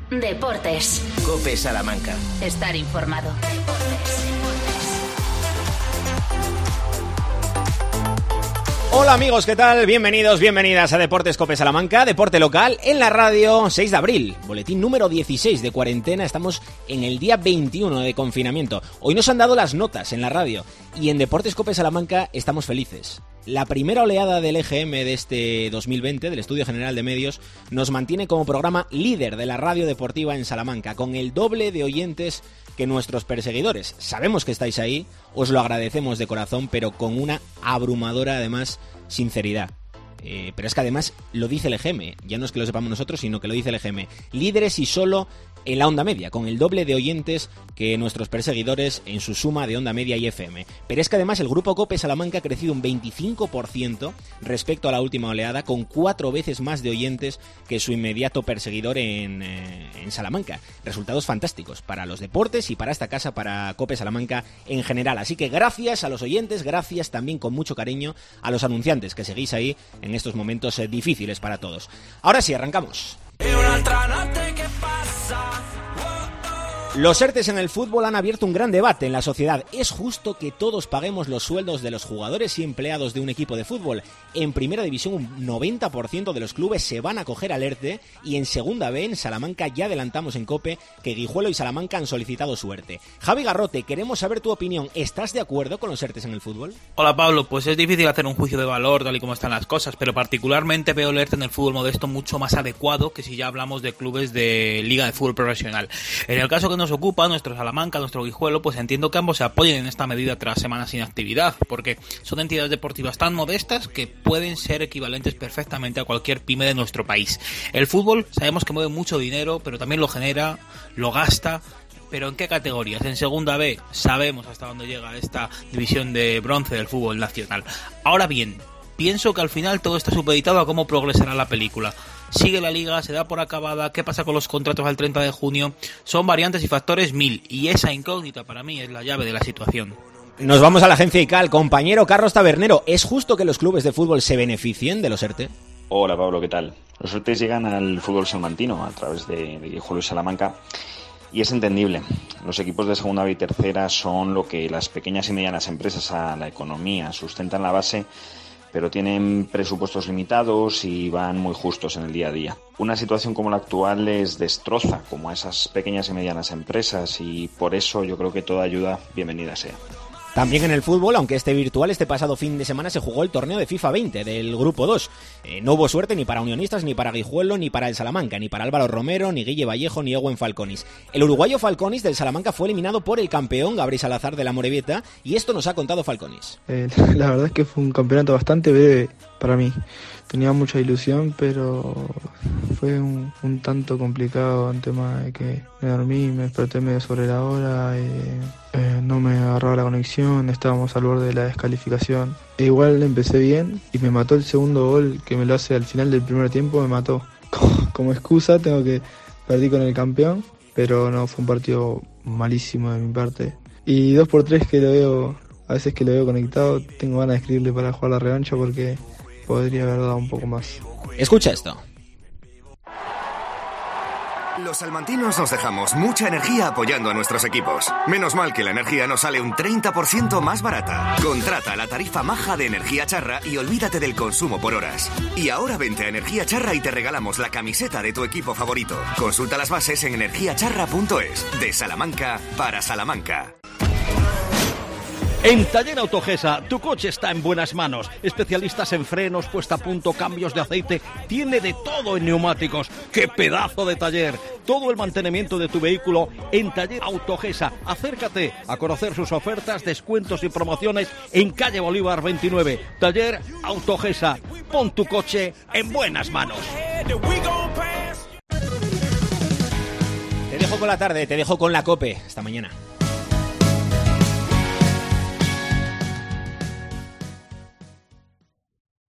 Deportes. COPE Salamanca. Estar informado. Hola amigos, ¿qué tal? Bienvenidos, bienvenidas a Deportes COPE Salamanca, deporte local en la radio. 6 de abril, boletín número 16 de cuarentena, estamos en el día 21 de confinamiento. Hoy nos han dado las notas en la radio y en Deportes COPE Salamanca estamos felices. La primera oleada del EGM de este 2020, del Estudio General de Medios, nos mantiene como programa líder de la radio deportiva en Salamanca, con el doble de oyentes que nuestros perseguidores. Sabemos que estáis ahí, os lo agradecemos de corazón, pero con una abrumadora, además, sinceridad. Pero es que además lo dice el EGM, ya no es que lo sepamos nosotros, sino que lo dice el EGM. Líderes y solo en la onda media, con el doble de oyentes que nuestros perseguidores en su suma de onda media y FM. Pero es que además el grupo COPE Salamanca ha crecido un 25% respecto a la última oleada, con 4 veces más de oyentes que su inmediato perseguidor en Salamanca. Resultados fantásticos para los deportes y para esta casa, para COPE Salamanca en general. Así que gracias a los oyentes, gracias también con mucho cariño a los anunciantes que seguís ahí en estos momentos difíciles para todos. Ahora sí, arrancamos. Los ERTEs en el fútbol han abierto un gran debate en la sociedad. ¿Es justo que todos paguemos los sueldos de los jugadores y empleados de un equipo de fútbol? En Primera División un 90% de los clubes se van a acoger al ERTE y en Segunda B, en Salamanca, ya adelantamos en COPE que Guijuelo y Salamanca han solicitado su ERTE. Javi Garrote, queremos saber tu opinión. ¿Estás de acuerdo con los ERTEs en el fútbol? Hola Pablo, pues es difícil hacer un juicio de valor tal y como están las cosas, pero particularmente veo el ERTE en el fútbol modesto mucho más adecuado que si ya hablamos de clubes de Liga de Fútbol Profesional. En el caso que nos ocupa, nuestro Salamanca, nuestro Guijuelo, pues entiendo que ambos se apoyen en esta medida tras semanas sin actividad, porque son entidades deportivas tan modestas que pueden ser equivalentes perfectamente a cualquier pyme de nuestro país. El fútbol sabemos que mueve mucho dinero, pero también lo genera, lo gasta. ¿Pero en qué categorías? En Segunda B sabemos hasta dónde llega esta división de bronce del fútbol nacional. Ahora bien, pienso que al final todo está supeditado a cómo progresará la película. Sigue la liga, se da por acabada, ¿qué pasa con los contratos al 30 de junio? Son variantes y factores 1000 y esa incógnita para mí es la llave de la situación. Nos vamos a la agencia ICAL. Compañero Carlos Tabernero, ¿es justo que los clubes de fútbol se beneficien de los ERTE? Hola Pablo, ¿qué tal? Los ERTE llegan al fútbol salmantino a través de Guijuelo y Salamanca y es entendible. Los equipos de Segunda B y Tercera son lo que las pequeñas y medianas empresas a la economía sustentan la base, pero tienen presupuestos limitados y van muy justos en el día a día. Una situación como la actual les destroza como a esas pequeñas y medianas empresas y por eso yo creo que toda ayuda bienvenida sea. También en el fútbol, aunque esté virtual, este pasado fin de semana se jugó el torneo de FIFA 20 del Grupo 2. No hubo suerte ni para Unionistas, ni para Guijuelo, ni para el Salamanca, ni para Álvaro Romero, ni Guille Vallejo, ni Owen Falconis. El uruguayo Falconis del Salamanca fue eliminado por el campeón Gabriel Salazar de la Morevieta y esto nos ha contado Falconis. La verdad es que fue un campeonato bastante breve para mí. Tenía mucha ilusión, pero fue un tanto complicado en tema de que me dormí, me desperté medio sobre la hora, no me agarraba la conexión, estábamos al borde de la descalificación. Igual empecé bien y me mató el segundo gol que me lo hace al final del primer tiempo, me mató. Como excusa tengo que perdí con el campeón, pero no, fue un partido malísimo de mi parte. Y 2x3 que lo veo, a veces que lo veo conectado, tengo ganas de escribirle para jugar la revancha porque podría haber dado un poco más. Escucha esto. Los salmantinos nos dejamos mucha energía apoyando a nuestros equipos. Menos mal que la energía nos sale un 30% más barata. Contrata la tarifa maja de Energía Charra y olvídate del consumo por horas. Y ahora vente a Energía Charra y te regalamos la camiseta de tu equipo favorito. Consulta las bases en energiacharra.es. De Salamanca para Salamanca. En Taller Autogesa, tu coche está en buenas manos. Especialistas en frenos, puesta a punto, cambios de aceite. Tiene de todo en neumáticos. ¡Qué pedazo de taller! Todo el mantenimiento de tu vehículo en Taller Autogesa. Acércate a conocer sus ofertas, descuentos y promociones en calle Bolívar 29. Taller Autogesa. Pon tu coche en buenas manos. Te dejo con la tarde, te dejo con la COPE. Hasta mañana.